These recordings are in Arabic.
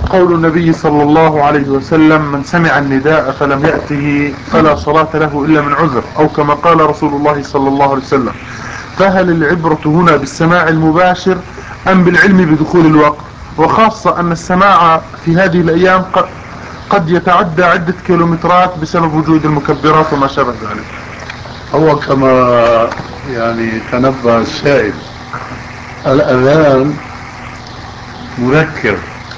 قول النبي صلى الله عليه وسلم: من سمع النداء فلم يأته فلا صلاة له إلا من عذر، أو كما قال رسول الله صلى الله عليه وسلم. فهل العبرة هنا بالسماع المباشر أم بالعلم بدخول الوقت؟ وخاصة أن السماع في هذه الأيام قد يتعدى عدة كيلومترات بسبب وجود المكبرات وما شابه ذلك. هو كما يعني تنبه السائل، الأذان مذكر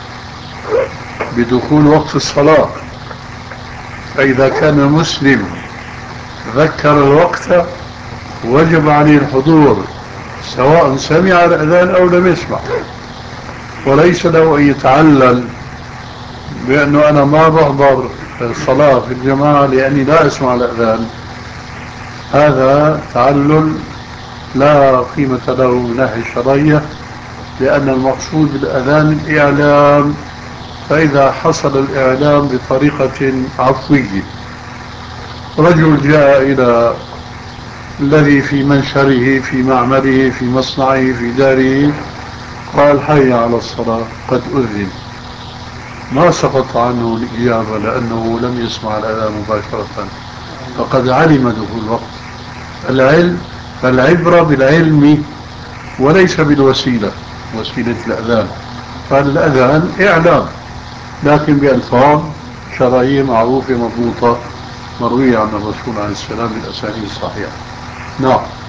بدخول وقت الصلاة، فإذا كان المسلم ذكر الوقت وجب عليه الحضور سواء سمع الأذان أو لم يسمع، وليس له أن يتعلل بأنه أنا ما بحضر الصلاة في الجماعة لأني لا أسمع الأذان. هذا تعلل لا قيمة له من ناحية الشرعية، لأن المقصود بالأذان الإعلام، فإذا حصل الإعلام بطريقة عفوية، رجل جاء إلى الذي في منشره في معمله في مصنعه في داره قال: حي على الصلاة قد أذن، ما سقط عنه الإجابة لأنه لم يسمع الأذان مباشرة، فقد علم دخول الوقت. فالعبرة بالعلم وليس بالوسيلة، وسيلة الأذان. فالأذان إعلام لكن بألفاظ شرعية معروفة مضبوطة مروية عن الرسول عليه السلام بالأسانيد الصحيحة. نعم.